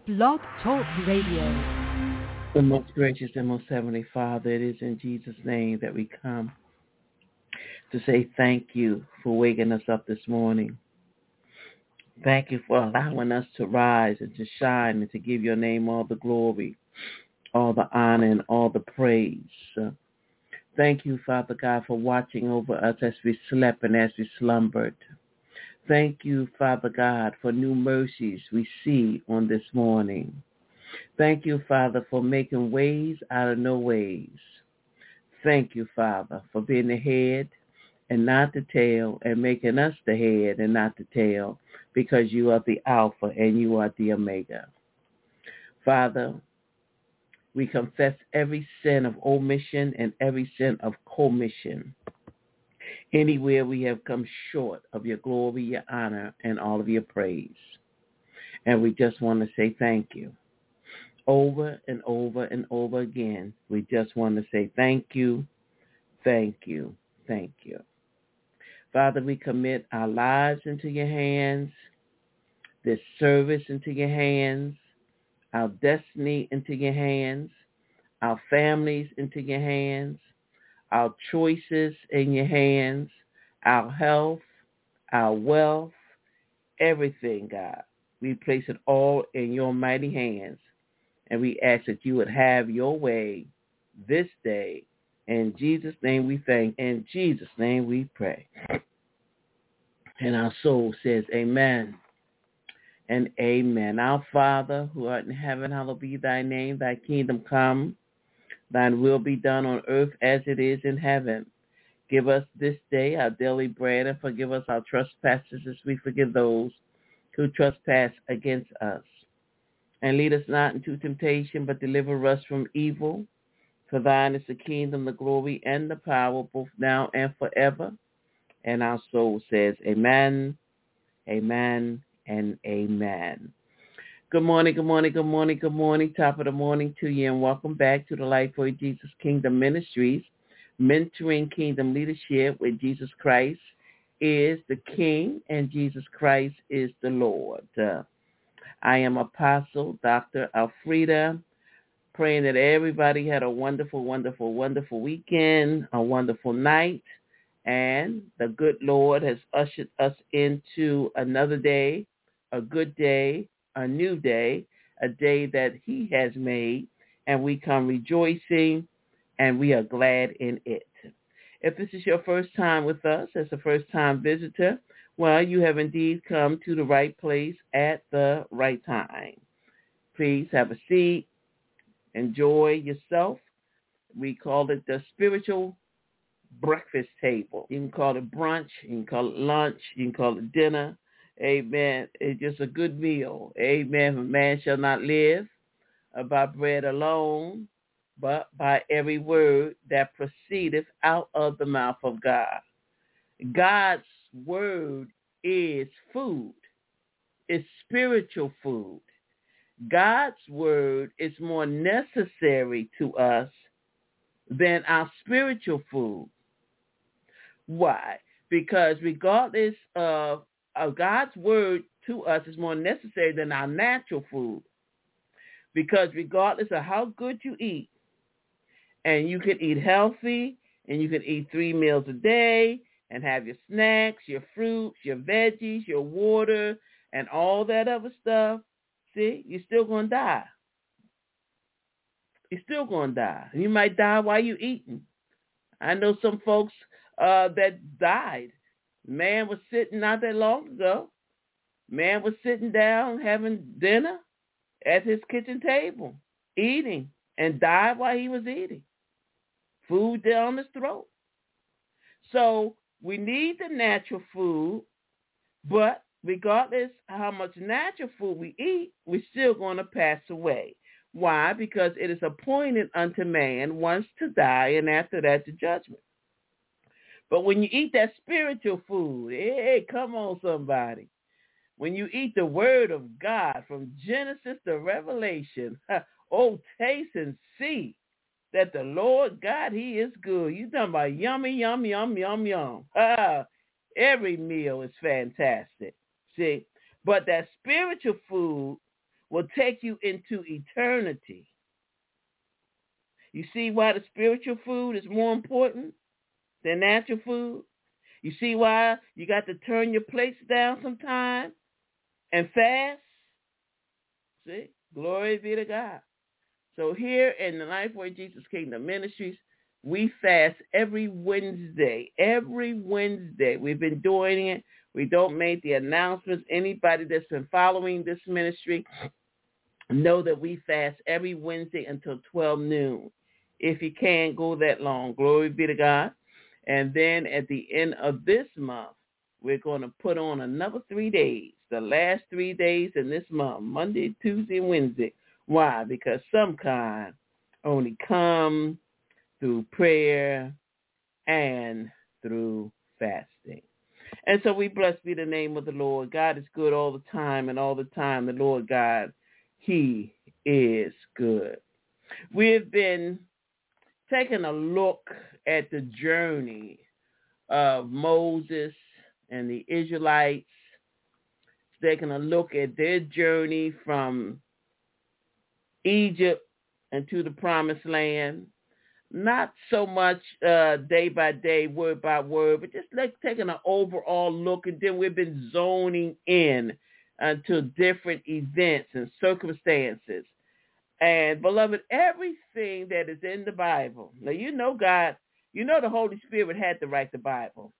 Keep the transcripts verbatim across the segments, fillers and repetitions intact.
Blog Talk Radio. The most gracious and most heavenly Father, it is in Jesus' name that we come to say thank you for waking us up this morning. Thank you for allowing us to rise and to shine and to give your name all the glory, all the honor, and all the praise. Uh, thank you, Father God, for watching over us as we slept and as we slumbered. Thank you, Father God, for new mercies we see on this morning. Thank you, Father, for making ways out of no ways. Thank you, Father, for being the head and not the tail, and making us the head and not the tail, because you are the Alpha and you are the Omega. Father, we confess every sin of omission and every sin of commission. Anywhere we have come short of your glory, your honor, and all of your praise. And we just want to say thank you. Over and over and over again, we just want to say thank you, thank you, thank you. Father, we commit our lives into your hands, this service into your hands, our destiny into your hands, our families into your hands, our choices in your hands, our health, our wealth, everything, God. We place it all in your mighty hands, and we ask that you would have your way this day. In Jesus' name we thank. In Jesus' name we pray. And our soul says amen and amen. Our Father, who art in heaven, hallowed be thy name. Thy kingdom come. Thine will be done on earth as it is in heaven. Give us this day our daily bread, and forgive us our trespasses as we forgive those who trespass against us. And lead us not into temptation, but deliver us from evil. For thine is the kingdom, the glory, and the power, both now and forever. And our soul says amen, amen, and amen. Good morning, good morning, good morning, good morning. Top of the morning to you, and welcome back to the Lifeway Jesus Kingdom Ministries, mentoring kingdom leadership, where Jesus Christ is the King and Jesus Christ is the Lord. Uh, I am Apostle Doctor Alfreda, praying that everybody had a wonderful, wonderful, wonderful weekend, a wonderful night, and the good Lord has ushered us into another day, a good day, a new day, a day that he has made, and we come rejoicing, and we are glad in it. If this is your first time with us, as a first-time visitor, well, you have indeed come to the right place at the right time. Please have a seat. Enjoy yourself. We call it the spiritual breakfast table. You can call it brunch. You can call it lunch. You can call it dinner. Amen. It's just a good meal. Amen. For man shall not live by bread alone, but by every word that proceedeth out of the mouth of God. God's word is food. It's spiritual food. God's word is more necessary to us than our spiritual food. Why? Because regardless of, of God's word to us is more necessary than our natural food. Because regardless of how good you eat, and you can eat healthy, and you can eat three meals a day, and have your snacks, your fruits, your veggies, your water, and all that other stuff, see, you're still going to die. You're still going to die. You might die while you're eating. I know some folks uh, that died. Man was sitting not that long ago. Man was sitting down having dinner at his kitchen table, eating, and died while he was eating. Food down his throat. So we need the natural food, but regardless how much natural food we eat, we're still going to pass away. Why? Because it is appointed unto man once to die, and after that the judgment. But when you eat that spiritual food, hey, come on somebody. When you eat the word of God from Genesis to Revelation, oh, taste and see that the Lord God, he is good. You talking about yummy, yum, yum, yum, yum. Ah, every meal is fantastic. See, but that spiritual food will take you into eternity. You see why the spiritual food is more important than natural food? You see why you got to turn your plates down sometime and fast? See? Glory be to God. So here in the Lifeway Jesus Kingdom Ministries, we fast every Wednesday. Every Wednesday. We've been doing it. We don't make the announcements. Anybody that's been following this ministry know that we fast every Wednesday until twelve noon. If you can, go that long. Glory be to God. And then at the end of this month, we're going to put on another three days, the last three days in this month, Monday, Tuesday, and Wednesday. Why? Because some kind only come through prayer and through fasting. And so we bless be the name of the Lord. God is good all the time, and all the time the Lord God, he is good. We have been taking a look at the journey of Moses and the Israelites, taking a look at their journey from Egypt into the promised land. Not so much uh, day by day, word by word, but just like taking an overall look, and then we've been zoning in uh, to different events and circumstances. And, beloved, everything that is in the Bible, now you know God, you know the Holy Spirit had to write the Bible.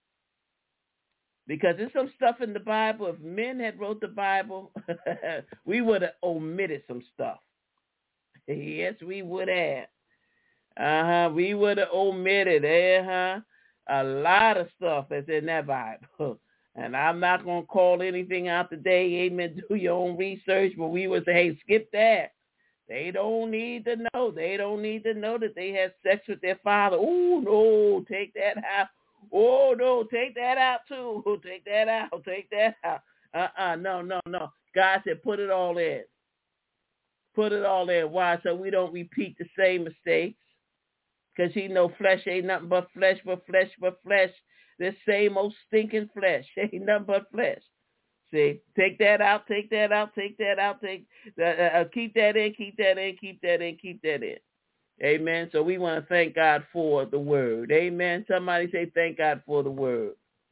Because there's some stuff in the Bible, if men had wrote the Bible, we would have omitted some stuff. Yes, we would have. Uh-huh. We would have omitted, uh-huh, a lot of stuff that's in that Bible. And I'm not going to call anything out today. Amen. Do your own research. But we would say, hey, skip that. They don't need to know. They don't need to know that they had sex with their father. Oh, no, take that out. Oh, no, take that out, too. Take that out. Take that out. Uh-uh. No, no, no. God said put it all in. Put it all in. Why? So we don't repeat the same mistakes. Because he know flesh ain't nothing but flesh, but flesh, but flesh. This same old stinking flesh ain't nothing but flesh. See, take that out, take that out, take that out, take uh, uh, keep that in, keep that in, keep that in, keep that in. Amen. So we want to thank God for the word. Amen. Somebody say thank God for the word.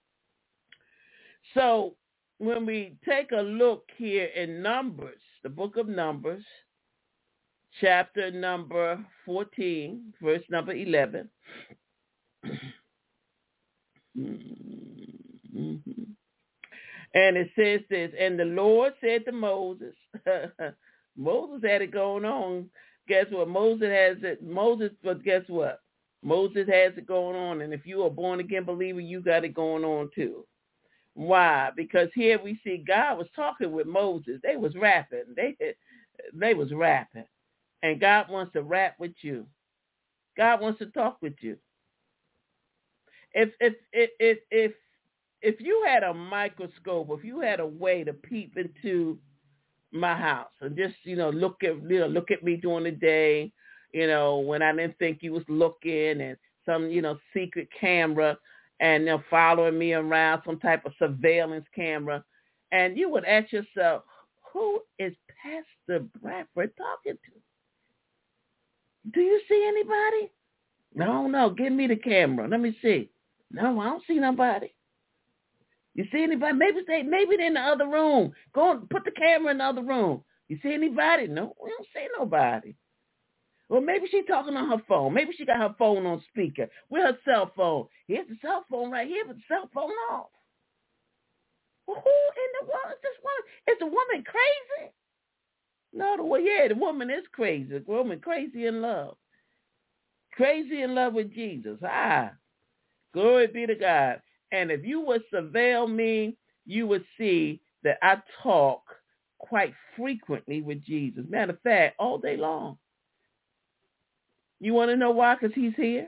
So when we take a look here in Numbers, the book of Numbers, chapter number fourteen, verse number eleven. Mm-hmm. And it says this, and the Lord said to Moses, Moses had it going on. Guess what? Moses has it. Moses, but guess what? Moses has it going on. And if you're a born-again believer, you got it going on too. Why? Because here we see God was talking with Moses. They was rapping. They, they was rapping. And God wants to rap with you. God wants to talk with you. If if if if if if you had a microscope, if you had a way to peep into my house and just, you know, look at you know, look at me during the day, you know, when I didn't think you was looking, and some, you know, secret camera, and you know, following me around, some type of surveillance camera, and you would ask yourself, who is Pastor Bradford talking to? Do you see anybody? No, no. Give me the camera. Let me see. No, I don't see nobody. You see anybody? Maybe they, maybe they're in the other room. Go and put the camera in the other room. You see anybody? No, we don't see nobody. Well, maybe she's talking on her phone. Maybe she got her phone on speaker with her cell phone. Here's the cell phone right here, but the cell phone off. Well, who in the world is this woman? Is the woman crazy? No, the well, yeah, the woman is crazy. The woman crazy in love. Crazy in love with Jesus. Ah, glory be to God. And if you would surveil me, you would see that I talk quite frequently with Jesus. Matter of fact, all day long. You want to know why? Because he's here.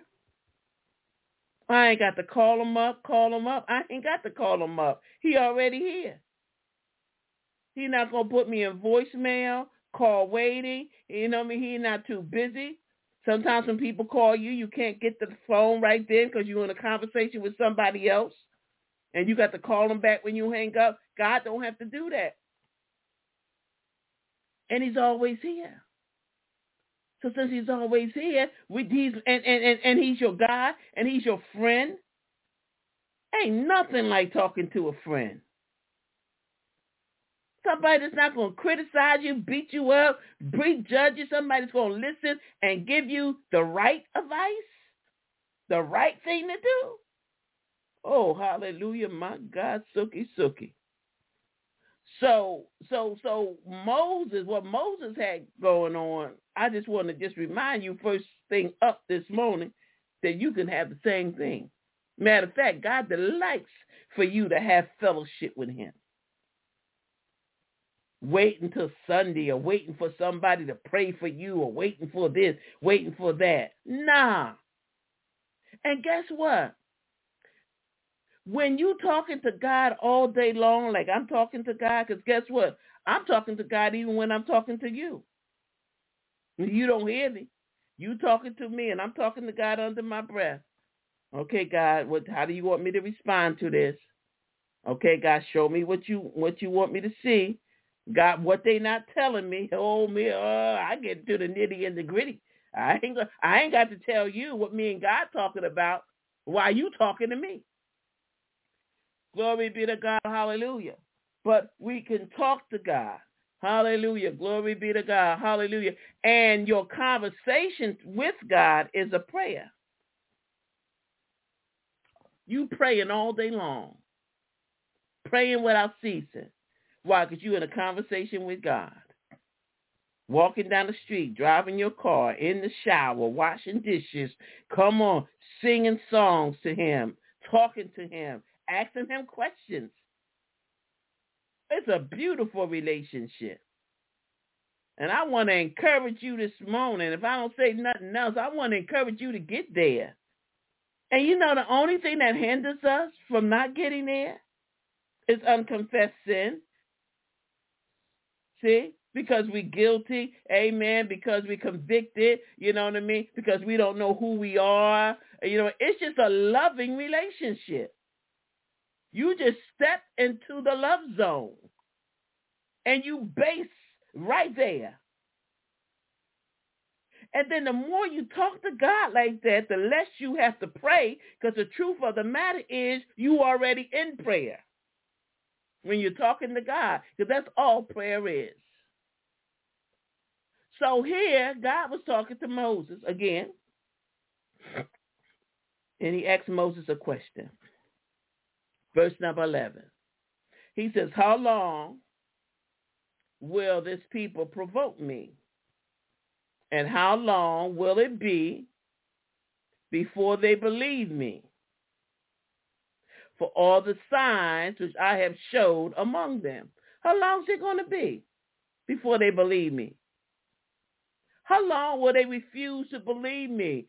I ain't got to call him up, call him up. I ain't got to call him up. He already here. He's not going to put me in voicemail, call waiting. You know what I mean? He's not too busy. Sometimes when people call you, you can't get the phone right then because you're in a conversation with somebody else, and you got to call them back when you hang up. God don't have to do that. And he's always here. So since he's always here, we, he's, and, and, and, and he's your God, and he's your friend, ain't nothing like talking to a friend. Somebody that's not going to criticize you, beat you up, prejudge you. Somebody that's going to listen and give you the right advice, the right thing to do. Oh, hallelujah, my God, sookie, sookie. So, so, so Moses, what Moses had going on, I just want to just remind you first thing up this morning that you can have the same thing. Matter of fact, God delights for you to have fellowship with him. Wait until Sunday or waiting for somebody to pray for you or waiting for this, waiting for that. Nah. And guess what? When you talking to God all day long, like I'm talking to God, because guess what? I'm talking to God even when I'm talking to you. You don't hear me. You talking to me, and I'm talking to God under my breath. Okay, God, what? How do you want me to respond to this? Okay, God, show me what you what you want me to see. God, what they not telling me? Oh, me, uh, I get to the nitty and the gritty. I ain't I ain't got to tell you what me and God talking about while you talking to me. Glory be to God, hallelujah. But we can talk to God. Hallelujah. Glory be to God. Hallelujah. And your conversation with God is a prayer. You praying all day long. Praying without ceasing. Why? Because you're in a conversation with God. Walking down the street, driving your car, in the shower, washing dishes. Come on, singing songs to him, talking to him, asking him questions. It's a beautiful relationship. And I want to encourage you this morning. If I don't say nothing else, I want to encourage you to get there. And you know, the only thing that hinders us from not getting there is unconfessed sin. See? Because we're guilty, amen, because we're convicted, you know what I mean? Because we don't know who we are. You know, it's just a loving relationship. You just step into the love zone. And you base right there. And then the more you talk to God like that, the less you have to pray, because the truth of the matter is you already in prayer when you're talking to God, because that's all prayer is. So here, God was talking to Moses again, and he asked Moses a question. Verse number eleven. He says, how long will this people provoke me? And how long will it be before they believe me? For all the signs which I have showed among them. How long is it going to be before they believe me? How long will they refuse to believe me?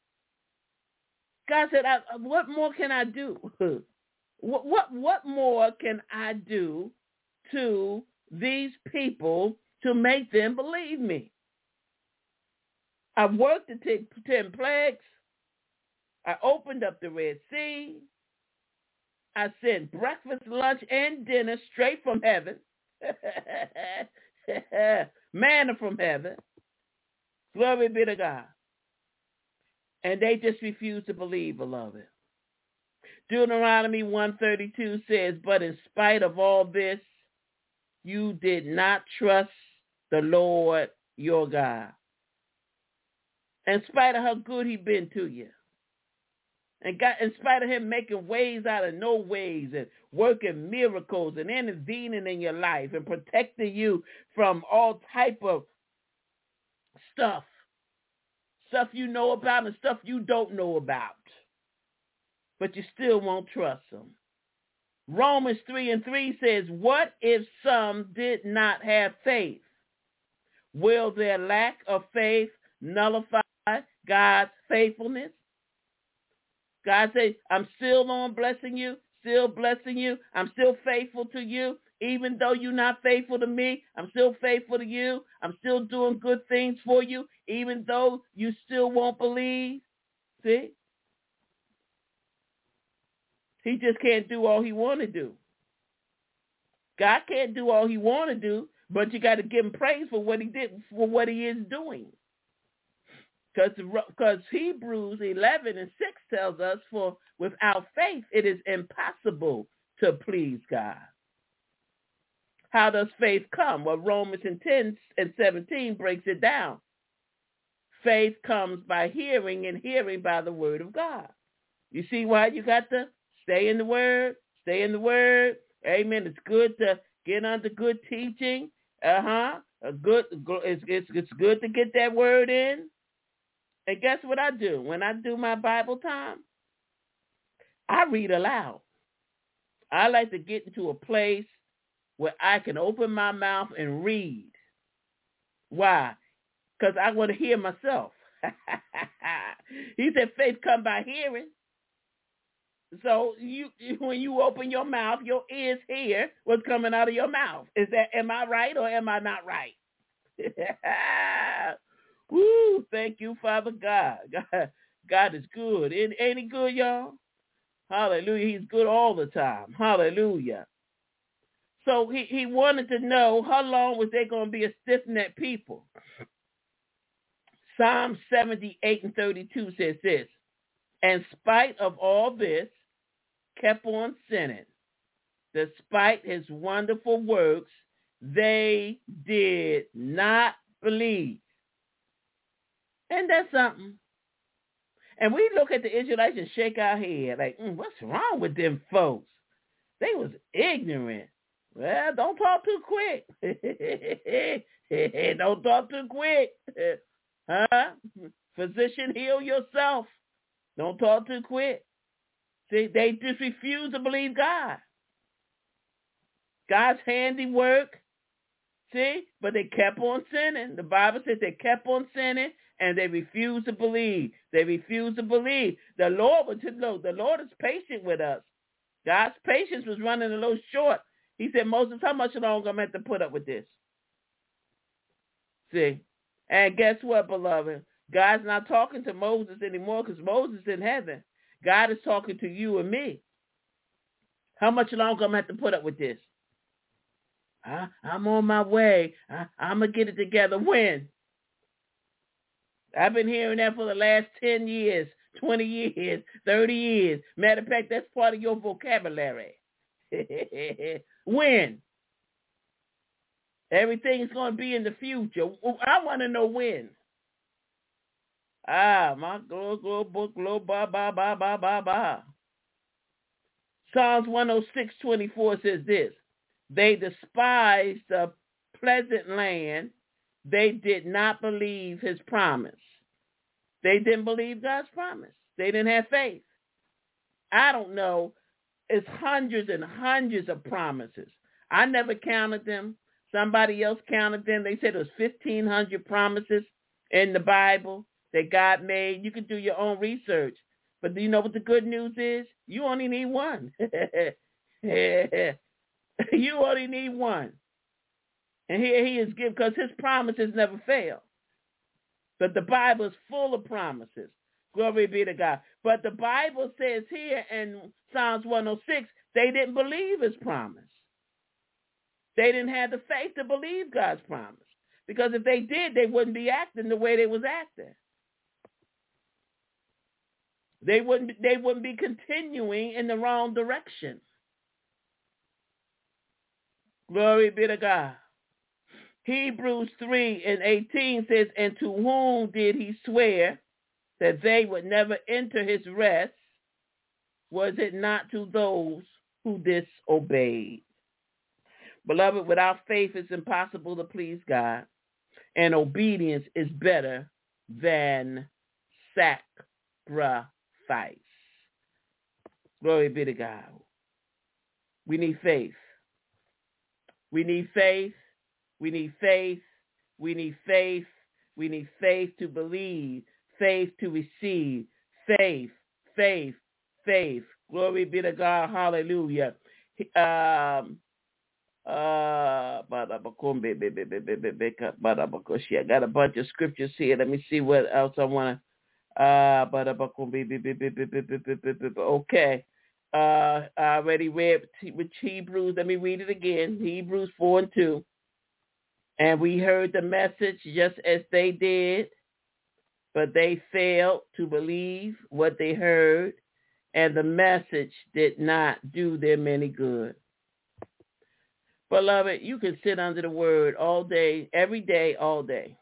God said, I, what more can I do? what, what, what more can I do to these people to make them believe me? I worked the t- ten plagues. I opened up the Red Sea. I sent breakfast, lunch, and dinner straight from heaven. Manna from heaven. Glory be to God. And they just refuse to believe, beloved. Deuteronomy one thirty-two says, but in spite of all this, you did not trust the Lord your God. In spite of how good he's been to you. And God, in spite of him making ways out of no ways and working miracles and intervening in your life and protecting you from all type of stuff. Stuff you know about and stuff you don't know about. But you still won't trust him. Romans three and three says, what if some did not have faith? Will their lack of faith nullify God's faithfulness? God says, I'm still on blessing you, still blessing you. I'm still faithful to you. Even though you're not faithful to me, I'm still faithful to you. I'm still doing good things for you, even though you still won't believe. See? He just can't do all he want to do. God can't do all he want to do, But you got to give him praise for what he did, for what he is doing. Because Hebrews eleven and six tells us, for without faith it is impossible to please God. How does faith come? Well, Romans ten and seventeen breaks it down. Faith comes by hearing, and hearing by the word of God. You see why you got to stay in the word, stay in the word. Amen. It's good to get under good teaching. Uh-huh. A good, it's, it's, it's good to get that word in. And guess what I do? When I do my Bible time, I read aloud. I like to get into a place where I can open my mouth and read. Why? Because I want to hear myself. He said faith come by hearing. So you, when you open your mouth, your ears hear what's coming out of your mouth. Is that, am I right or am I not right? Woo, thank you, Father God. God, God is good. Ain't, ain't he good, y'all? Hallelujah. He's good all the time. Hallelujah. So he, he wanted to know how long was they going to be a stiff-necked people. Psalm seventy-eight and thirty-two says this, in spite of all this, kept on sinning. Despite his wonderful works, they did not believe. And that's something. And we look at the Israelites and shake our head like, mm, what's wrong with them folks? They was ignorant. Well, don't talk too quick. Don't talk too quick. Huh? Physician, heal yourself. Don't talk too quick. See, they just refuse to believe God. God's handiwork. See? But they kept on sinning. The Bible says they kept on sinning and they refused to believe. They refused to believe. The Lord was look, the Lord is patient with us. God's patience was running a little short. He said, Moses, how much longer am I meant to put up with this? See? And guess what, beloved? God's not talking to Moses anymore because Moses is in heaven. God is talking to you and me. How much longer am I meant to put up with this? I, I'm on my way. I, I'm going to get it together. When? I've been hearing that for the last ten years, twenty years, thirty years. Matter of fact, that's part of your vocabulary. When? Everything's going to be in the future. I want to know when. Ah, my glory, glory, book, glory, ba, ba, ba, ba, ba, ba. Psalms one oh six, twenty-four says this. They despised the pleasant land. They did not believe his promise. They didn't believe God's promise. They didn't have faith. I don't know. It's hundreds and hundreds of promises. I never counted them. Somebody else counted them. They said it was fifteen hundred promises in the Bible that God made. You can do your own research. But do you know what the good news is? You only need one. You only need one. And here he is given, because his promises never fail. But the Bible is full of promises. Glory be to God. But the Bible says here in Psalms one oh six, they didn't believe his promise. They didn't have the faith to believe God's promise. Because if they did, they wouldn't be acting the way they was acting. They wouldn't, they wouldn't be continuing in the wrong direction. Glory be to God. Hebrews three and eighteen says, and to whom did he swear that they would never enter his rest? Was it not to those who disobeyed? Beloved, without faith it's impossible to please God, and obedience is better than sacrifice. Glory be to God. We need faith. We need faith. We need faith. We need faith. We need faith to believe, faith to receive, faith, faith, faith. Glory be to God. Hallelujah. Um, uh, I got a bunch of scriptures here. Let me see what else I want to. Uh, okay. Uh, I already read with Hebrews. Let me read it again. Hebrews four and two. And we heard the message just as they did, but they failed to believe what they heard, and the message did not do them any good. Beloved, you can sit under the word all day, every day, all day.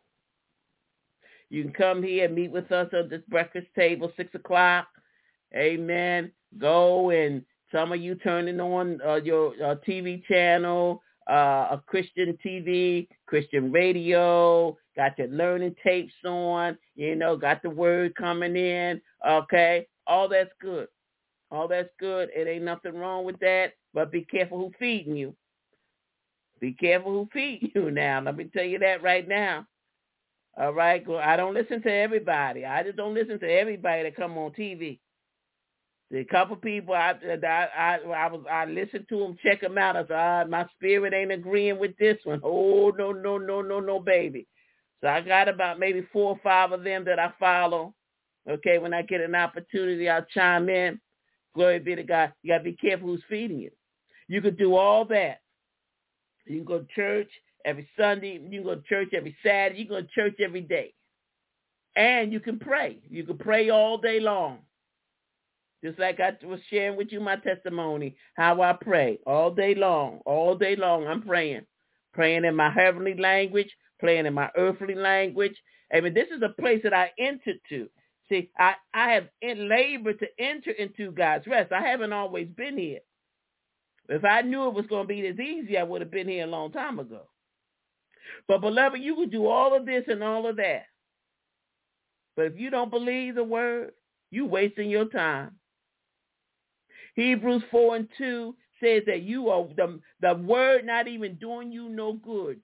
You can come here and meet with us at this breakfast table, six o'clock. Amen. Go and some of you turning on uh, your uh, T V channel, uh, a Christian T V, Christian radio, got your learning tapes on, you know, got the word coming in, okay? All that's good. All that's good. It ain't nothing wrong with that, but be careful who feeding you. Be careful who feeding you now. Let me tell you that right now. All right? I don't listen to everybody. I just don't listen to everybody that come on T V. The couple people I I I, I was I listened to them, check them out. I said, ah, my spirit ain't agreeing with this one. Oh no no no no no baby. So I got about maybe four or five of them that I follow. Okay, when I get an opportunity, I'll chime in. Glory be to God. You gotta be careful who's feeding you. You could do all that. You can go to church every Sunday. You can go to church every Saturday. You can go to church every day, and you can pray. You can pray all day long. Just like I was sharing with you my testimony, how I pray all day long, all day long. I'm praying, praying in my heavenly language, praying in my earthly language. I mean, this is a place that I entered to. See, I, I have labored to enter into God's rest. I haven't always been here. If I knew it was going to be this easy, I would have been here a long time ago. But, beloved, you can do all of this and all of that. But if you don't believe the word, you're wasting your time. Hebrews four and two says that you are the, the word not even doing you no good.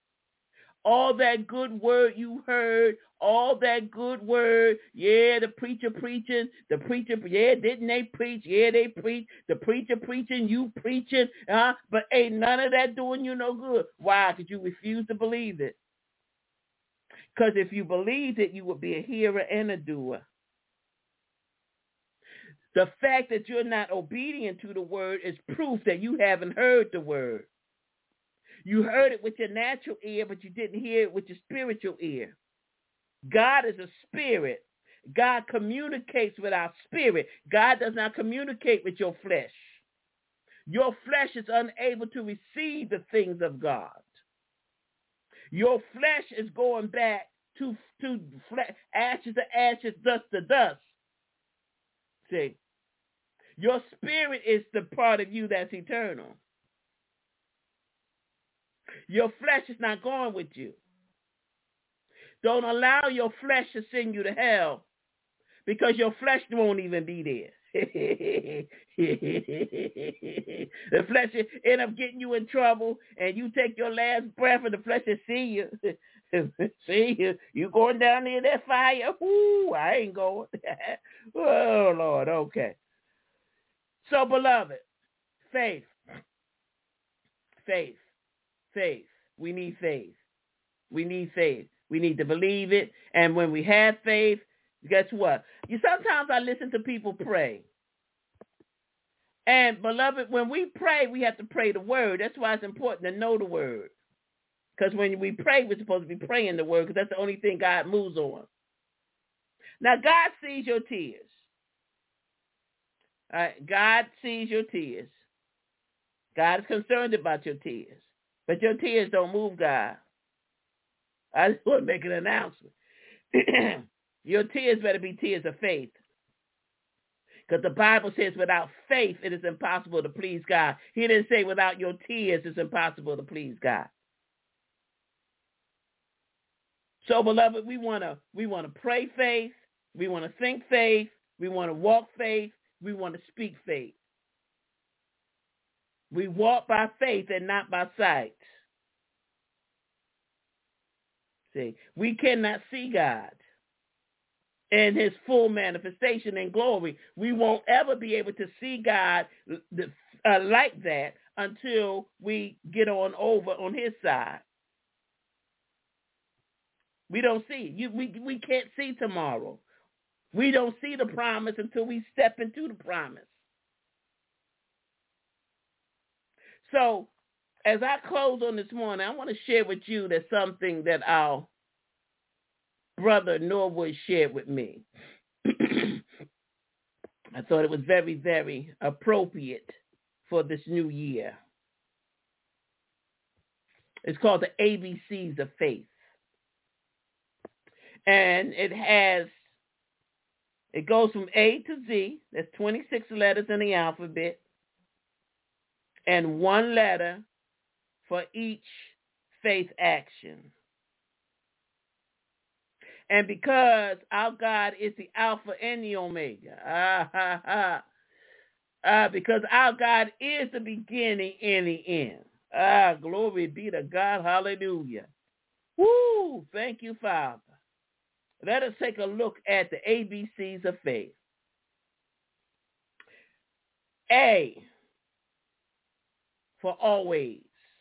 All that good word you heard, all that good word, yeah, the preacher preaching, the preacher, yeah, didn't they preach? Yeah, they preach. The preacher preaching, you preaching, huh? But ain't none of that doing you no good. Why? Because you refuse to believe it. Because if you believed it, you would be a hearer and a doer. The fact that you're not obedient to the word is proof that you haven't heard the word. You heard it with your natural ear, but you didn't hear it with your spiritual ear. God is a spirit. God communicates with our spirit. God does not communicate with your flesh. Your flesh is unable to receive the things of God. Your flesh is going back to, to flesh, ashes to ashes, dust to dust. See? Your spirit is the part of you that's eternal. Your flesh is not going with you. Don't allow your flesh to send you to hell because your flesh won't even be there. The flesh will end up getting you in trouble, and you take your last breath, and the flesh will see you. See you. You going down there in that fire? Ooh, I ain't going. Oh, Lord, okay. So, beloved, faith, faith, faith. We need faith. We need faith. We need to believe it. And when we have faith, guess what? You sometimes I listen to people pray. And, beloved, when we pray, we have to pray the word. That's why it's important to know the word. Because when we pray, we're supposed to be praying the word because that's the only thing God moves on. Now, God sees your tears. All right, God sees your tears. God is concerned about your tears. But your tears don't move God. I just want to make an announcement. Your tears better be tears of faith. Because the Bible says without faith, it is impossible to please God. He didn't say without your tears, it's impossible to please God. So, beloved, we want to we want to pray faith. We want to think faith. We want to walk faith. We want to speak faith. We walk by faith and not by sight. See, we cannot see God in his full manifestation and glory. We won't ever be able to see God uh, like that until we get on over on his side. We don't see. You, we, we can't see tomorrow. We don't see the promise until we step into the promise. So as I close on this morning, I want to share with you that something that our brother Norwood shared with me. I thought it was very, very appropriate for this new year. It's called the A B Cs of Faith. And it has, it goes from A to Z. There's twenty-six letters in the alphabet. And one letter for each faith action. And because our God is the Alpha and the Omega, ah, ha, ha, ah, because our God is the beginning and the end. Ah, glory be to God. Hallelujah. Woo, thank you, Father. Let us take a look at the A B Cs of faith. A, for always.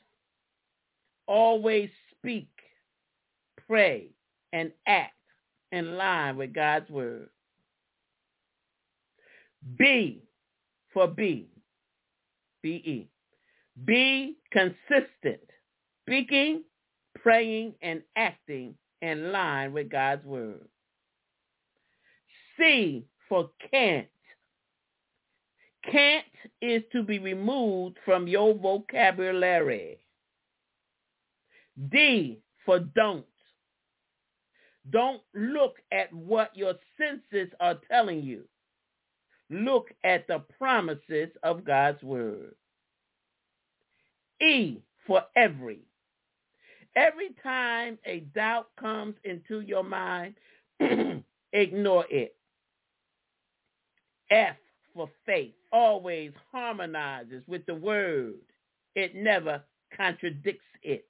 Always speak, pray, and act in line with God's word. B, for be. B E. Be consistent, speaking, praying, and acting in line with God's word. C, for can't. Can't is to be removed from your vocabulary. D, for don't. Don't look at what your senses are telling you. Look at the promises of God's word. E, for every. Every time a doubt comes into your mind, ignore it. F, for faith. Always harmonizes with the word. It never contradicts it.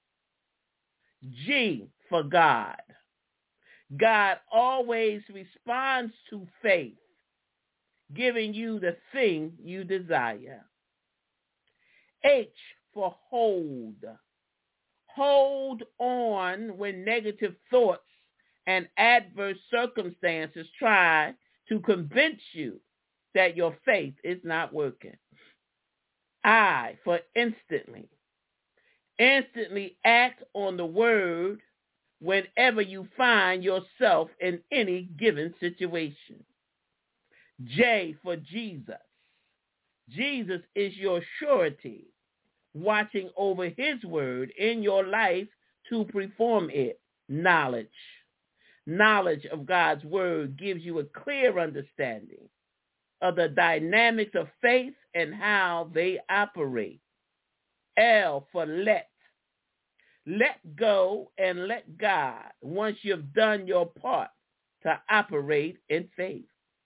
G, for God. God always responds to faith, giving you the thing you desire. H, for hold. Hold on when negative thoughts and adverse circumstances try to convince you that your faith is not working. I, for instantly. Instantly act on the word whenever you find yourself in any given situation. J, for Jesus. Jesus is your surety, watching over his word in your life to perform it. Knowledge. Knowledge of God's word gives you a clear understanding of the dynamics of faith and how they operate. L, for let. Let go and let God once you've done your part to operate in faith.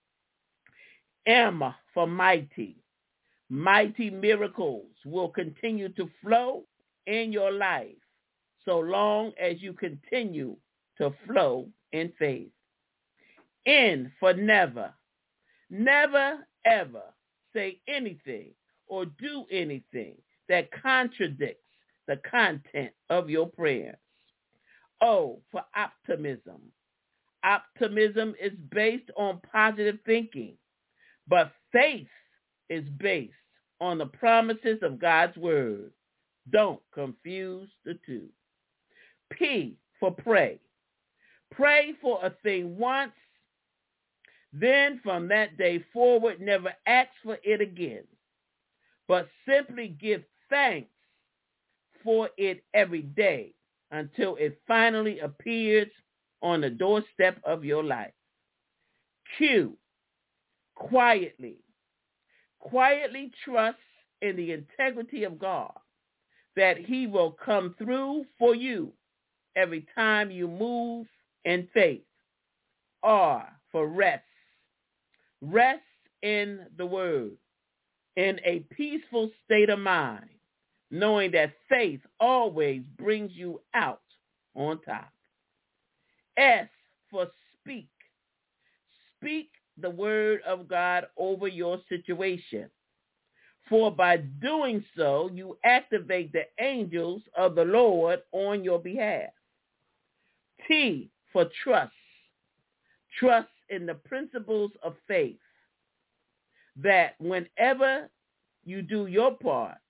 M, for mighty. Mighty miracles will continue to flow in your life so long as you continue to flow in faith. N, for never. Never, ever say anything or do anything that contradicts the content of your prayers. O, for optimism. Optimism is based on positive thinking, but faith is based on the promises of God's word. Don't confuse the two. P, for pray. Pray for a thing once, then from that day forward never ask for it again, but simply give thanks for it every day until it finally appears on the doorstep of your life. Q, quietly. Quietly trust in the integrity of God, that he will come through for you every time you move in faith. R, for rest. Rest in the word, in a peaceful state of mind, knowing that faith always brings you out on top. S, for speak. Speak the word of God over your situation, for by doing so, you activate the angels of the Lord on your behalf. T, for trust. Trust in the principles of faith, that whenever you do your part,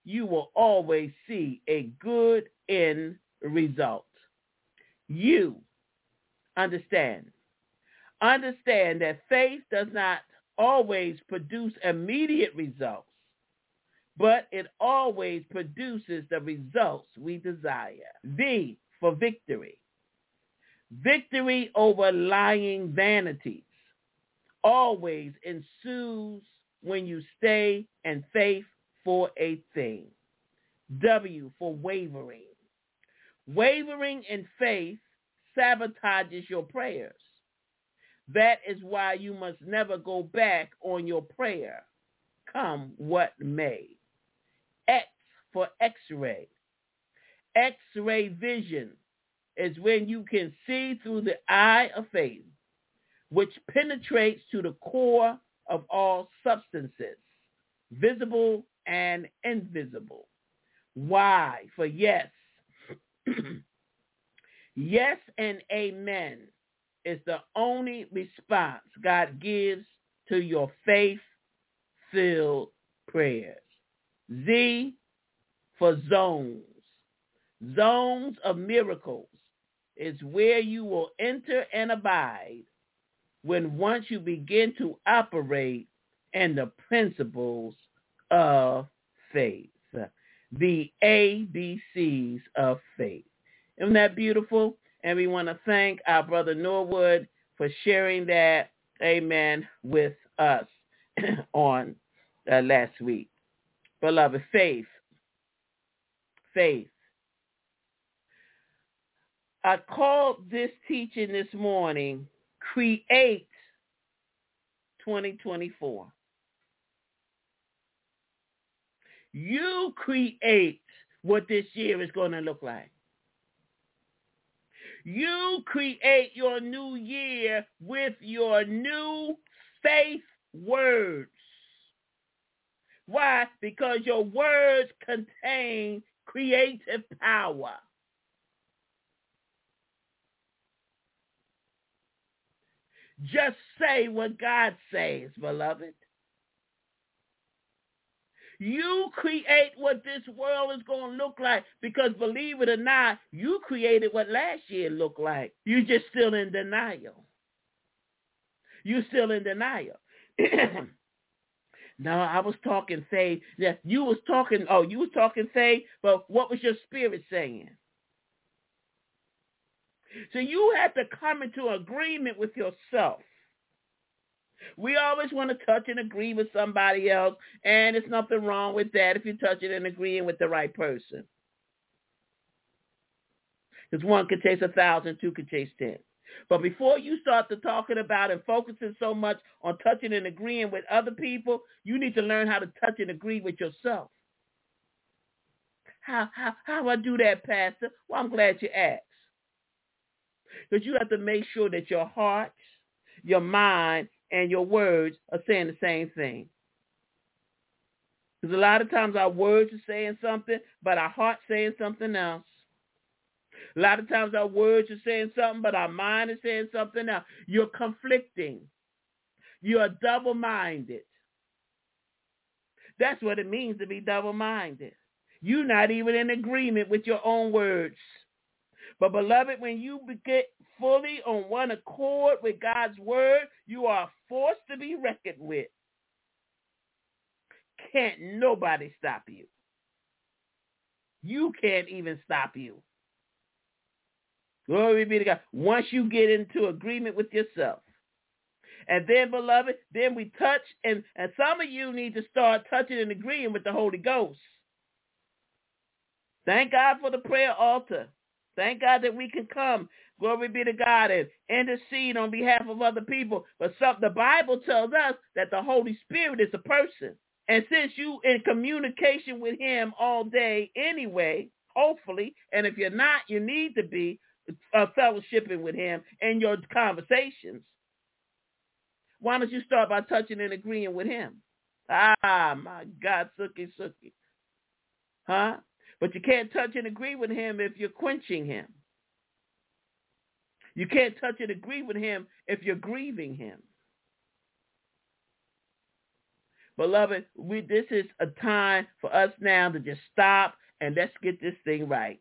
you will always see a good end result. You understand. Understand that faith does not always produce immediate results, but it always produces the results we desire. V for victory. Victory over lying vanities always ensues when you stay in faith for a thing. W for wavering. Wavering in faith sabotages your prayers. That is why you must never go back on your prayer, come what may. X for X-ray. X-ray vision is when you can see through the eye of faith, which penetrates to the core of all substances, visible and invisible. Y for yes. Yes and amen is the only response God gives to your faith-filled prayers. Z for zones. Zones of miracles is where you will enter and abide when once you begin to operate in the principles of faith. The A B Cs of faith. Isn't that beautiful? And we want to thank our brother Norwood for sharing that, amen, with us on uh, last week. Beloved, faith. Faith. I called this teaching this morning, Create twenty twenty-four. You create what this year is going to look like. You create your new year with your new faith words. Why? Because your words contain creative power. Just say what God says, beloved. You create what this world is going to look like because, believe it or not, you created what last year looked like. You're just still in denial. You're still in denial. No, I was talking faith. Yeah, you was talking, oh, you was talking faith, but what was your spirit saying? So you have to come into agreement with yourself. We always want to touch and agree with somebody else, and there's nothing wrong with that if you're touching and agreeing with the right person. Because one could chase a thousand, two could chase ten. But before you start to talking about and focusing so much on touching and agreeing with other people, you need to learn how to touch and agree with yourself. How how how do I do that, Pastor? Well, I'm glad you asked. Because you have to make sure that your heart, your mind, and your words are saying the same thing. Because a lot of times our words are saying something, but our heart's saying something else. A lot of times our words are saying something, but our mind is saying something else. You're conflicting. You're double-minded. That's what it means to be double-minded. You're not even in agreement with your own words. But, beloved, when you get fully on one accord with God's word, you are forced to be reckoned with. Can't nobody stop you. You can't even stop you. Glory be to God. Once you get into agreement with yourself. And then, beloved, then we touch, and, and some of you need to start touching and agreeing with the Holy Ghost. Thank God for the prayer altar. Thank God that we can come, glory be to God, and intercede on behalf of other people. But some, the Bible tells us that the Holy Spirit is a person. And since you in communication with him all day anyway, hopefully, and if you're not, you need to be uh, fellowshipping with him in your conversations. Why don't you start by touching and agreeing with him? Ah, my God, sookie, sookie. Huh? But you can't touch and agree with him if you're quenching him. You can't touch and agree with him if you're grieving him. Beloved, we this is a time for us now to just stop and let's get this thing right.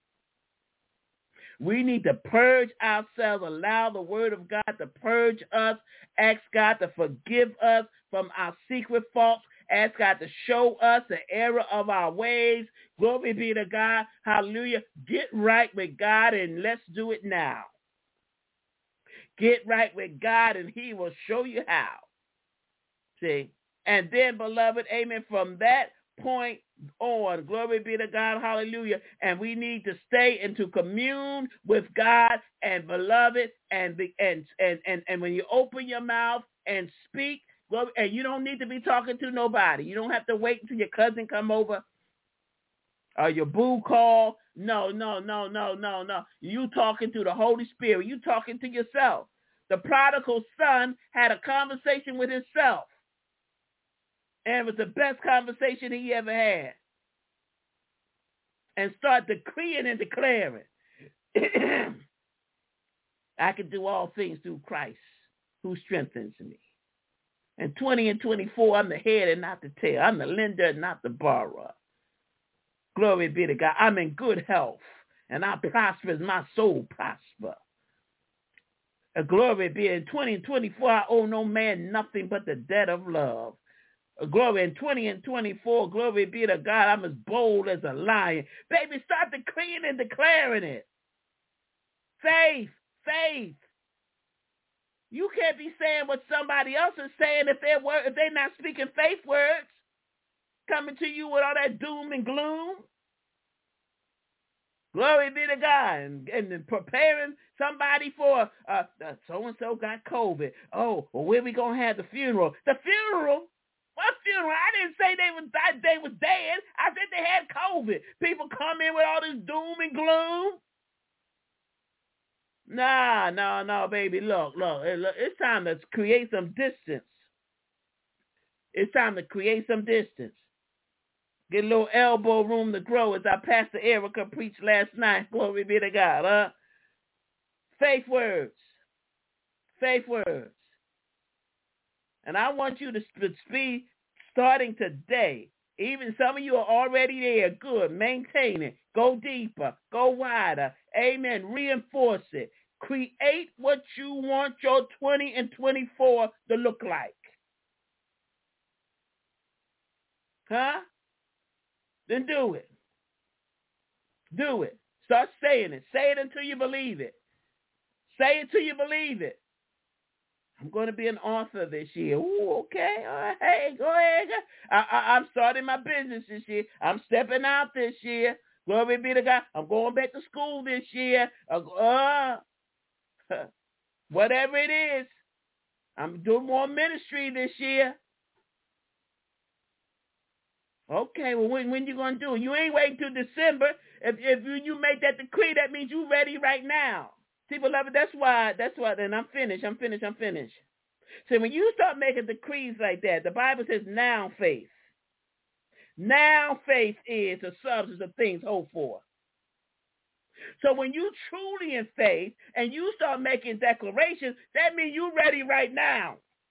We need to purge ourselves, allow the word of God to purge us, ask God to forgive us from our secret faults, ask God to show us the error of our ways. Glory be to God. Hallelujah. Get right with God, and let's do it now. Get right with God, and he will show you how. See? And then, beloved, amen, from that point on, glory be to God, hallelujah, and we need to stay and to commune with God, and beloved, and the, and, and, and, and when you open your mouth and speak, glory, and you don't need to be talking to nobody. You don't have to wait until your cousin come over or your boo call. No, no, no, no, no, no. You talking to the Holy Spirit. You talking to yourself. The prodigal son had a conversation with himself. And it was the best conversation he ever had. And start decreeing and declaring. I can do all things through Christ who strengthens me. And twenty and twenty-four, I'm the head and not the tail. I'm the lender and not the borrower. Glory be to God. I'm in good health. And I prosper as my soul prosper. A glory be in twenty and twenty-four, I owe no man nothing but the debt of love. Glory in twenty and twenty-four, glory be to God, I'm as bold as a lion. Baby, start decreeing and declaring it. Faith, faith. You can't be saying what somebody else is saying if they're, if they're not speaking faith words, coming to you with all that doom and gloom. Glory be to God. And, and preparing somebody for, uh, uh, so-and-so got COVID. Oh, well, where we going to have the funeral? The funeral? What funeral? I didn't say they was they was dead. I said they had COVID. People come in with all this doom and gloom. Nah, no, no, baby. Look, look. It's time to create some distance. It's time to create some distance. Get a little elbow room to grow, as our Pastor Erica preached last night. Glory be to God, huh? Faith words. Faith words. And I want you to speak starting today. Even some of you are already there. Good. Maintain it. Go deeper. Go wider. Amen. Reinforce it. Create what you want your twenty and twenty-four to look like. Huh? Then do it. Do it. Start saying it. Say it until you believe it. Say it till you believe it. I'm going to be an author this year. Ooh, okay. All right. Hey, go ahead. I, I, I'm starting my business this year. I'm stepping out this year. Glory be to God. I'm going back to school this year. Uh, whatever it is. I'm doing more ministry this year. Okay, well, when when you going to do it? You ain't waiting till December. If if you, you make that decree, that means you ready right now. See, beloved, that's why, that's why, then I'm finished, I'm finished, I'm finished. So when you start making decrees like that, the Bible says now faith. Now faith is the substance of things hoped for. So when you truly in faith and you start making declarations, that means you're ready right now.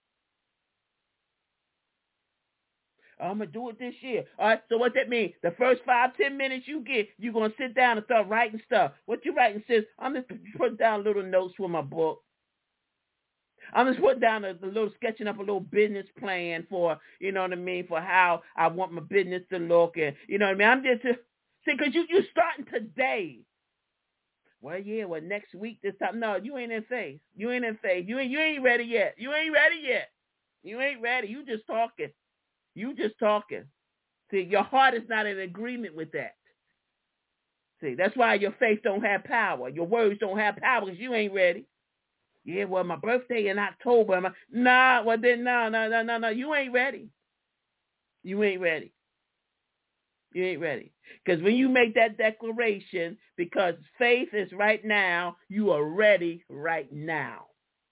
I'm going to do it this year. All right, so what that means? The first five, ten minutes you get, you're going to sit down and start writing stuff. What you writing says, I'm just putting down little notes for my book. I'm just putting down a, a little, sketching up a little business plan for, you know what I mean, for how I want my business to look. And, you know what I mean? I'm just, see, because you, you're starting today. Well, yeah, well, next week, this time. No, you ain't in faith. You ain't in faith. You ain't, you ain't ready yet. You ain't ready yet. You ain't ready. You just talking. You just talking. See, your heart is not in agreement with that. See, that's why your faith don't have power. Your words don't have power because you ain't ready. Yeah, well, my birthday in October. My, nah, well, then, no, no, no, no, no. You ain't ready. You ain't ready. You ain't ready. Because when you make that declaration, because faith is right now, you are ready right now.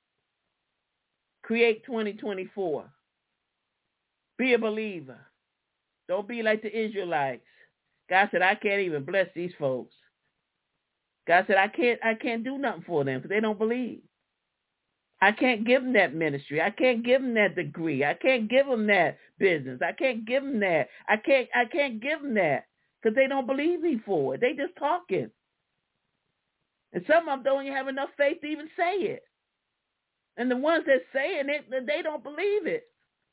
Create twenty twenty-four. Be a believer. Don't be like the Israelites. God said, I can't even bless these folks. God said, I can't I can't do nothing for them because they don't believe. I can't give them that ministry. I can't give them that degree. I can't give them that business. I can't give them that. I can't. I can't give them that because they don't believe me for it. They just talking, and some of them don't even have enough faith to even say it. And the ones that saying it, they don't believe it.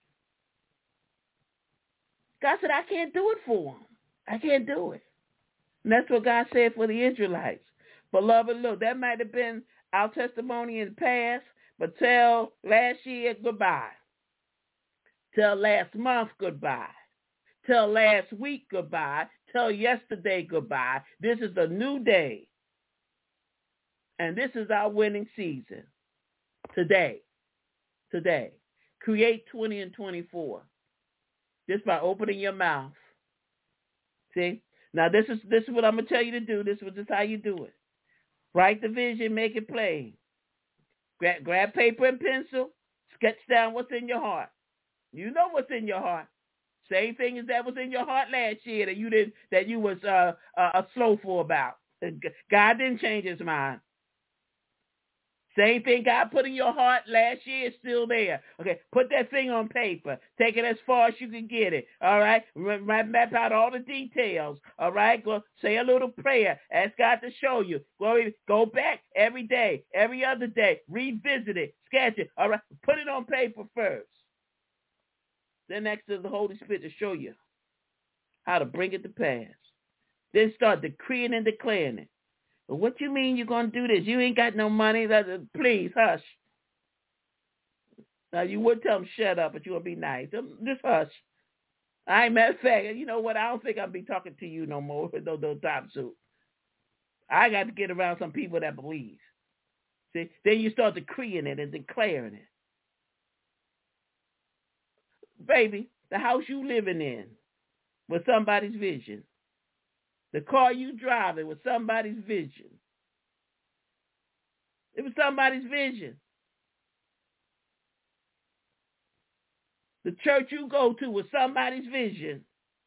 God said, I can't do it for them. I can't do it. And that's what God said for the Israelites. Beloved, look, that might have been our testimony in the past, but tell last year goodbye. Tell last month goodbye. Tell last week goodbye. Tell yesterday goodbye. This is a new day. And this is our winning season. Today. Today. Create twenty and twenty-four. Just by opening your mouth. See? Now this is this is what I'm gonna tell you to do. This is how you do it. Write the vision, make it plain. Grab, grab paper and pencil, sketch down what's in your heart. You know what's in your heart. Same thing as that was in your heart last year that you did that you was uh, uh slowful about. God didn't change his mind. Same thing God put in your heart last year is still there. Okay, put that thing on paper. Take it as far as you can get it. All right, map out all the details. All right, go say a little prayer. Ask God to show you. Glory, go back every day, every other day. Revisit it, sketch it. All right, put it on paper first. Then next to the Holy Spirit to show you how to bring it to pass. Then start decreeing and declaring it. But what you mean you're going to do this? You ain't got no money. Please, hush. Now, you would tell them shut up, but you will be nice. Just hush. I ain't matter of fact, you know what? I don't think I'll be talking to you no more with those, those top suits. I got to get around some people that believe. See? Then you start decreeing it and declaring it. Baby, the house you living in was somebody's vision. The car you driving was somebody's vision. It was somebody's vision. The church you go to was somebody's vision.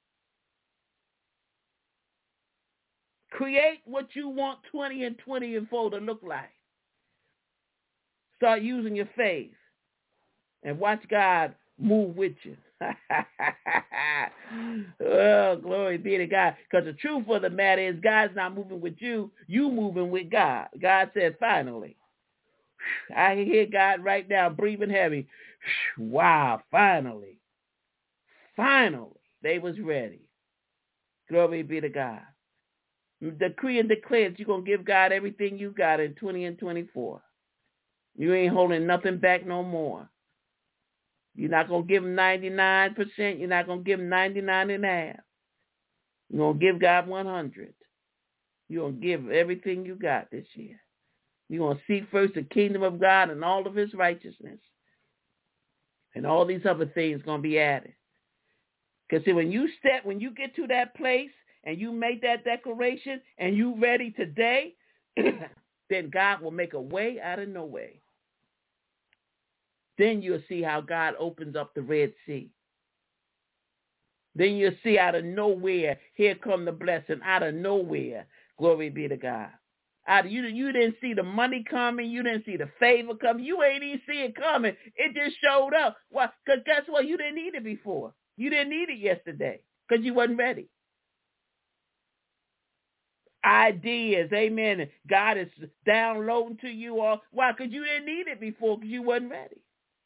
Create what you want twenty and twenty and four to look like. Start using your faith and watch God move with you. Oh, glory be to God. Because the truth of the matter is God's not moving with you. You moving with God. God said, finally. I can hear God right now breathing heavy. Wow, finally. Finally. They was ready. Glory be to God. Decree and declare that you're going to give God everything you got in twenty and twenty-four. You ain't holding nothing back no more. You're not going to give him ninety-nine percent. You're not going to give him ninety-nine and a half. You're going to give God one hundred. You're going to give everything you got this year. You're going to seek first the kingdom of God and all of his righteousness. And all these other things going to be added. Because see, when you step, when you get to that place and you make that declaration and you ready today, then God will make a way out of no way. Then you'll see how God opens up the Red Sea. Then you'll see out of nowhere, here come the blessing, out of nowhere. Glory be to God. Out of, you, you didn't see the money coming. You didn't see the favor coming. You ain't even see it coming. It just showed up. Why? Because guess what? You didn't need it before. You didn't need it yesterday because you wasn't ready. Ideas, amen. God is downloading to you all. Why? Because you didn't need it before because you wasn't ready.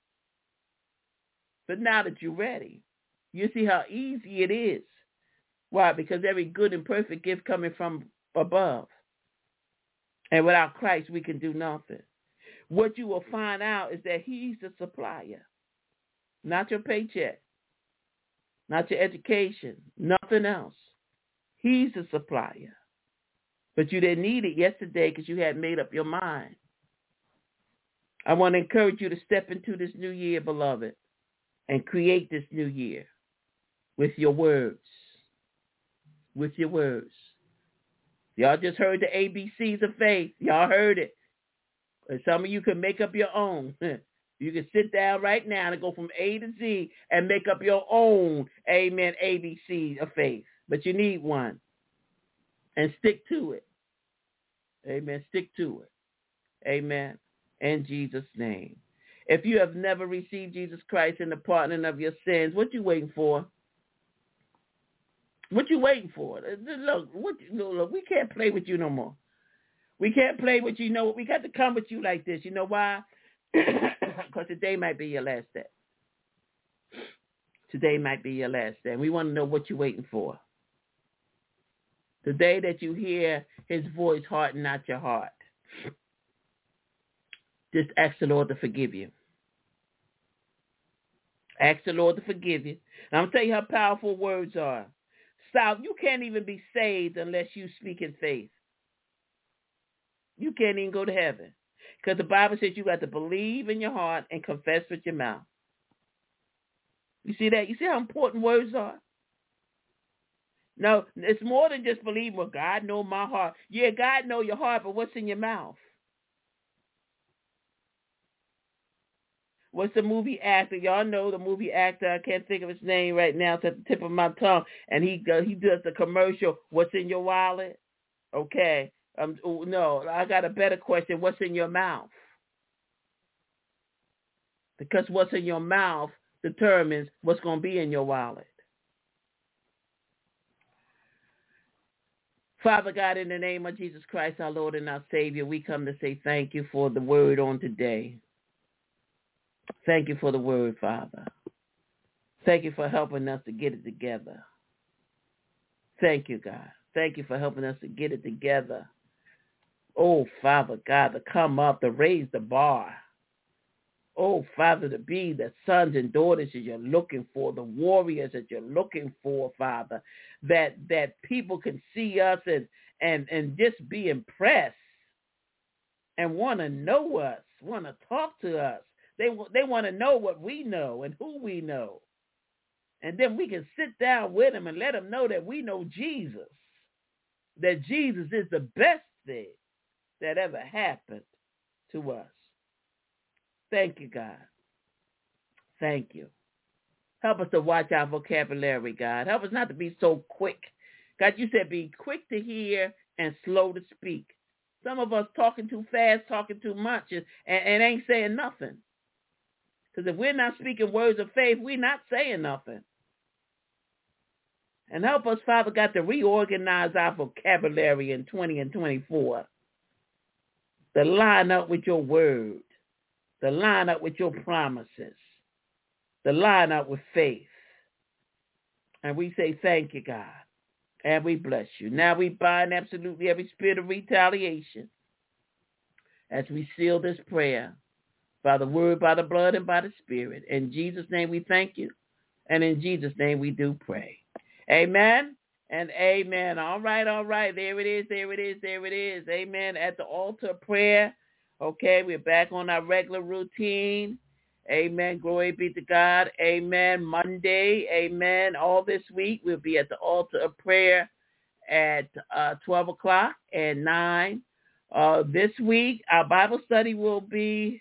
But now that you're ready, you see how easy it is. Why? Because every good and perfect gift coming from above. And without Christ, we can do nothing. What you will find out is that he's the supplier. Not your paycheck. Not your education. Nothing else. He's the supplier. But you didn't need it yesterday because you hadn't made up your mind. I want to encourage you to step into this new year, beloved, and create this new year with your words. With your words. Y'all just heard the A B Cs of faith. Y'all heard it. And some of you can make up your own. You can sit down right now and go from A to Z and make up your own, amen, A B Cs of faith. But you need one. And stick to it. Amen. Stick to it. Amen. In Jesus' name. If you have never received Jesus Christ in the pardoning of your sins, what you waiting for? What you waiting for? Look, what, look, we can't play with you no more. We can't play with you. You know what? We got to come with you like this. You know why? Because today might be your last day. Today might be your last day. And we want to know what you're waiting for. The day that you hear his voice, harden not your heart. Just ask the Lord to forgive you. Ask the Lord to forgive you. And I'm going to tell you how powerful words are. Stop. You can't even be saved unless you speak in faith. You can't even go to heaven. Because the Bible says you got to believe in your heart and confess with your mouth. You see that? You see how important words are? No, it's more than just believing, well, God knows my heart. Yeah, God knows your heart, but what's in your mouth? What's the movie actor? Y'all know the movie actor. I can't think of his name right now. It's at the tip of my tongue. And he uh, he does the commercial, what's in your wallet? Okay. Um, no, I got a better question. What's in your mouth? Because what's in your mouth determines what's going to be in your wallet. Father God, in the name of Jesus Christ, our Lord and our Savior, we come to say thank you for the word on today. Thank you for the word, Father. Thank you for helping us to get it together. Thank you, God. Thank you for helping us to get it together. Oh, Father God, to come up, to raise the bar. Oh, Father, to be the sons and daughters that you're looking for, the warriors that you're looking for, Father, that that people can see us and, and, and just be impressed and want to know us, want to talk to us. They, they want to know what we know and who we know. And then we can sit down with them and let them know that we know Jesus, that Jesus is the best thing that ever happened to us. Thank you, God. Thank you. Help us to watch our vocabulary, God. Help us not to be so quick. God, you said be quick to hear and slow to speak. Some of us talking too fast, talking too much, and, and ain't saying nothing. Because if we're not speaking words of faith, we're not saying nothing. And help us, Father God, to reorganize our vocabulary in twenty and twenty-four. To line up with your word. To line up with your promises. To line up with faith. And we say thank you, God. And we bless you. Now we bind absolutely every spirit of retaliation as we seal this prayer by the word, by the blood, and by the spirit. In Jesus' name we thank you. And in Jesus' name we do pray. Amen and amen. All right, all right. There it is, there it is, there it is. Amen. At the altar of prayer. Okay, we're back on our regular routine. Amen. Glory be to God. Amen. Monday. Amen. All this week we'll be at the altar of prayer at uh, twelve o'clock and nine. Uh, this week our Bible study will be,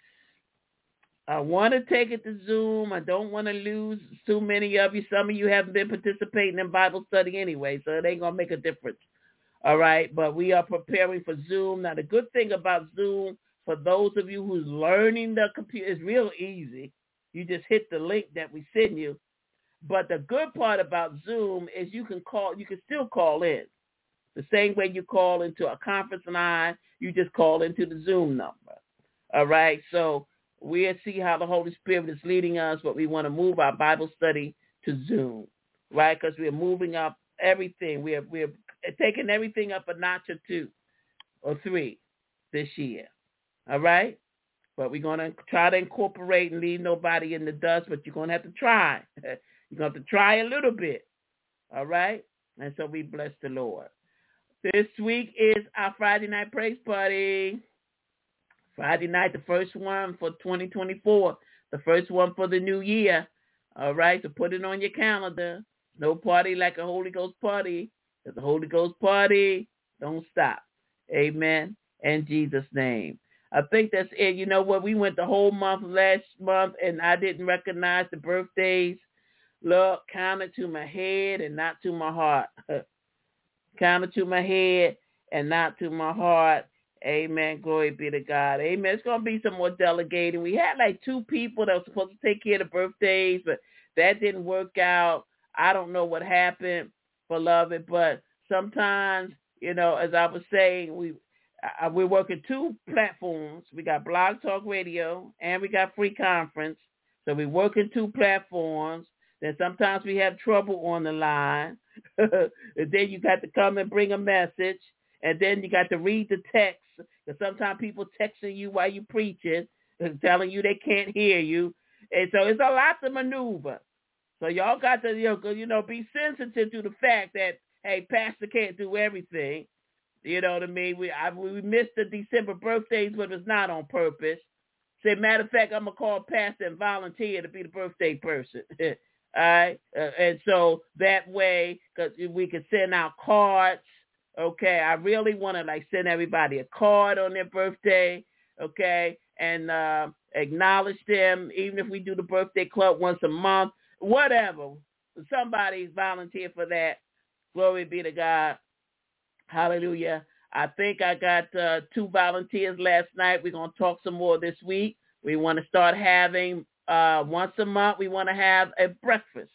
I want to take it to Zoom. I don't want to lose too many of you. Some of you haven't been participating in Bible study anyway, so it ain't going to make a difference. All right, but we are preparing for Zoom. Now, the good thing about Zoom, for those of you who's learning the computer, it's real easy. You just hit the link that we send you. But the good part about Zoom is you can call, you can still call in. The same way you call into a conference line, you just call into the Zoom number. All right, so we'll see how the Holy Spirit is leading us, but we want to move our Bible study to Zoom, right? Because we're moving up everything. We're we're taking everything up a notch or two or three this year, all right? But we're going to try to incorporate and leave nobody in the dust, but you're going to have to try. You're going to have to try a little bit, all right? And so we bless the Lord. This week is our Friday night praise party. Friday night, the first one for twenty twenty-four, the first one for the new year. All right, so put it on your calendar. No party like a Holy Ghost party. Because the Holy Ghost party don't stop. Amen. In Jesus' name. I think that's it. You know what? We went the whole month last month, and I didn't recognize the birthdays. Look, counted to my head and not to my heart. Counted to my head and not to my heart. Amen. Glory be to God. Amen. It's going to be some more delegating. We had like two people that were supposed to take care of the birthdays, but that didn't work out. I don't know what happened, beloved, but sometimes, you know, as I was saying, we, uh, we're working two platforms. We got Blog Talk Radio and we got Free Conference. So we work in two platforms. Then sometimes we have trouble on the line. And then you got to come and bring a message. And then you got to read the text. Because sometimes people texting you while you preaching and telling you they can't hear you. And so it's a lot to maneuver. So y'all got to, you know, you know, be sensitive to the fact that, hey, pastor can't do everything. You know what I mean? We I, we missed the December birthdays, but it's not on purpose. Say, matter of fact, I'm going to call pastor and volunteer to be the birthday person. All right? Uh, and so that way, because we can send out cards. Okay, I really want to like send everybody a card on their birthday, okay, and uh, acknowledge them, even if we do the birthday club once a month, whatever. Somebody volunteer for that. Glory be to God. Hallelujah. I think I got uh, two volunteers last night. We're going to talk some more this week. We want to start having, uh, once a month, we want to have a breakfast.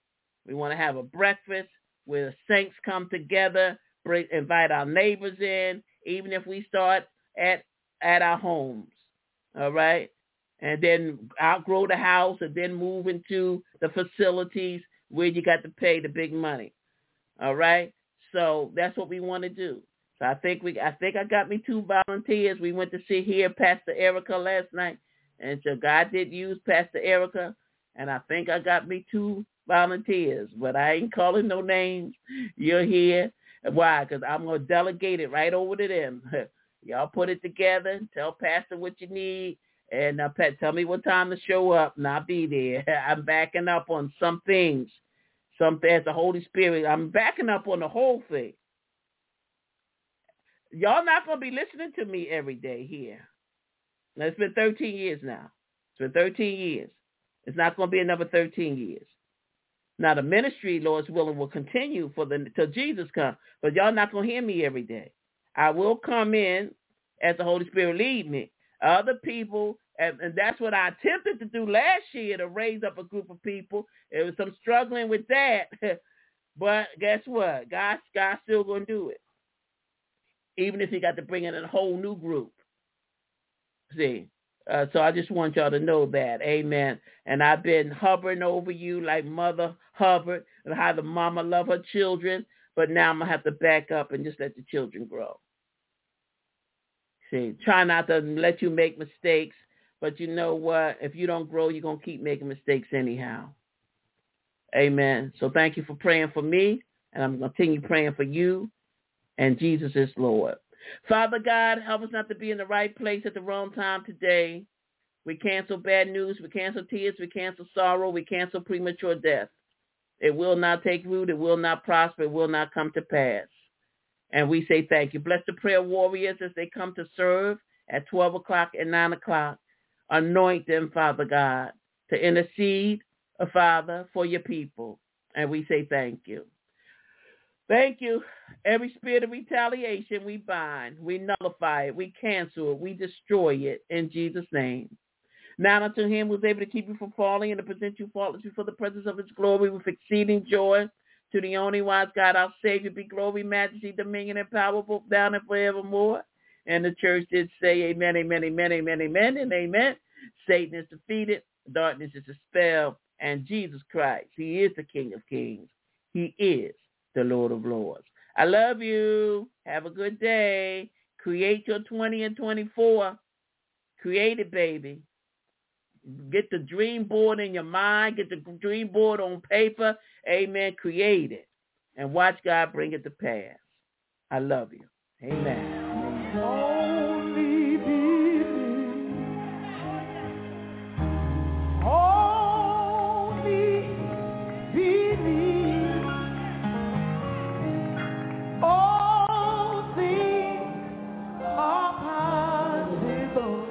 We want to have a breakfast where the saints come together, bring, invite our neighbors in, even if we start at at our homes, all right? And then outgrow the house and then move into the facilities where you got to pay the big money, all right? So that's what we want to do. So I think we, I think I got me two volunteers. We went to see here Pastor Erica last night, and so God did use Pastor Erica, and I think I got me two volunteers, but I ain't calling no names. You're here. Why? Because I'm going to delegate it right over to them. Y'all put it together, tell Pastor what you need, and uh, Pat, tell me what time to show up, and I'll be there. I'm backing up on some things. Some as the Holy Spirit, I'm backing up on the whole thing. Y'all not going to be listening to me every day here. Now, it's been thirteen years now. It's been thirteen years. It's not going to be another thirteen years. Now, the ministry, Lord's willing, will continue for the till Jesus comes, but y'all not going to hear me every day. I will come in as the Holy Spirit lead me. Other people, and, and that's what I attempted to do last year, to raise up a group of people. There was some struggling with that, but guess what? God, God's still going to do it, even if he got to bring in a whole new group. See? Uh, so I just want y'all to know that. Amen. And I've been hovering over you like Mother hovered, and how the mama love her children, but now I'm going to have to back up and just let the children grow. See, try not to let you make mistakes, but you know what? If you don't grow, you're going to keep making mistakes anyhow. Amen. So thank you for praying for me, and I'm going to continue praying for you, and Jesus is Lord. Father God, help us not to be in the right place at the wrong time today. We cancel bad news. We cancel tears. We cancel sorrow. We cancel premature death. It will not take root. It will not prosper. It will not come to pass. And we say thank you. Bless the prayer warriors as they come to serve at twelve o'clock and nine o'clock. Anoint them, Father God, to intercede, Father, for your people. And we say thank you. Thank you. Every spirit of retaliation we bind, we nullify it, we cancel it, we destroy it in Jesus' name. Now unto him who is able to keep you from falling and to present you faultless before the presence of his glory with exceeding joy, to the only wise God, our Savior, be glory, majesty, dominion, and power, both now and forevermore. And the church did say amen, amen, amen, amen, amen, and amen. Satan is defeated, darkness is dispelled, and Jesus Christ, he is the King of kings. He is the Lord of lords. I love you. Have a good day. Create your twenty and twenty-four. Create it, baby. Get the dream board in your mind. Get the dream board on paper. Amen. Create it. And watch God bring it to pass. I love you. Amen. Only believe. Only believe. All things are possible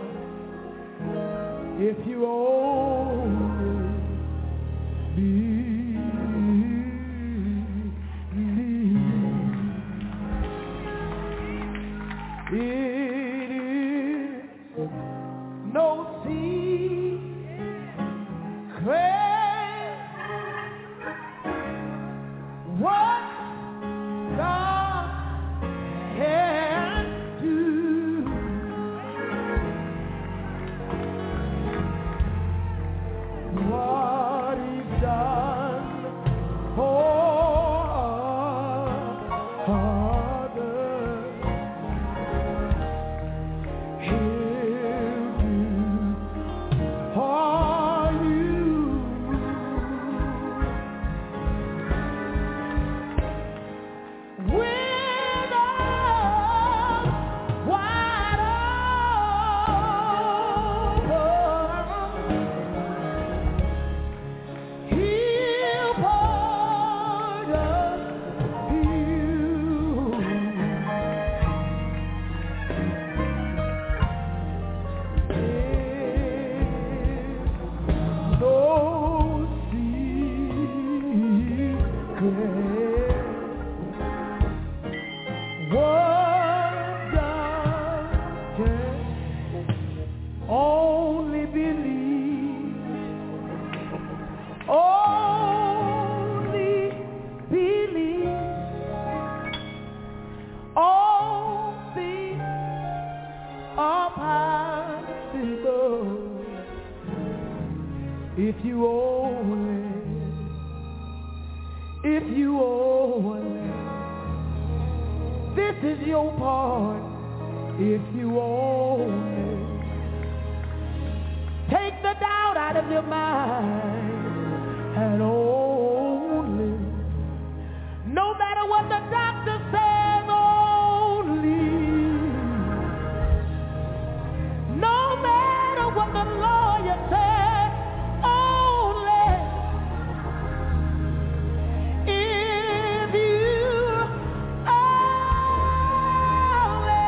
if you only believe. Yeah. If you only, if you only, this is your part. If you only take the doubt out of your mind and only, no matter what the doctor says, only, no matter what the lawyer says, only, if you only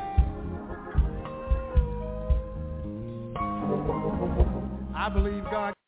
I believe God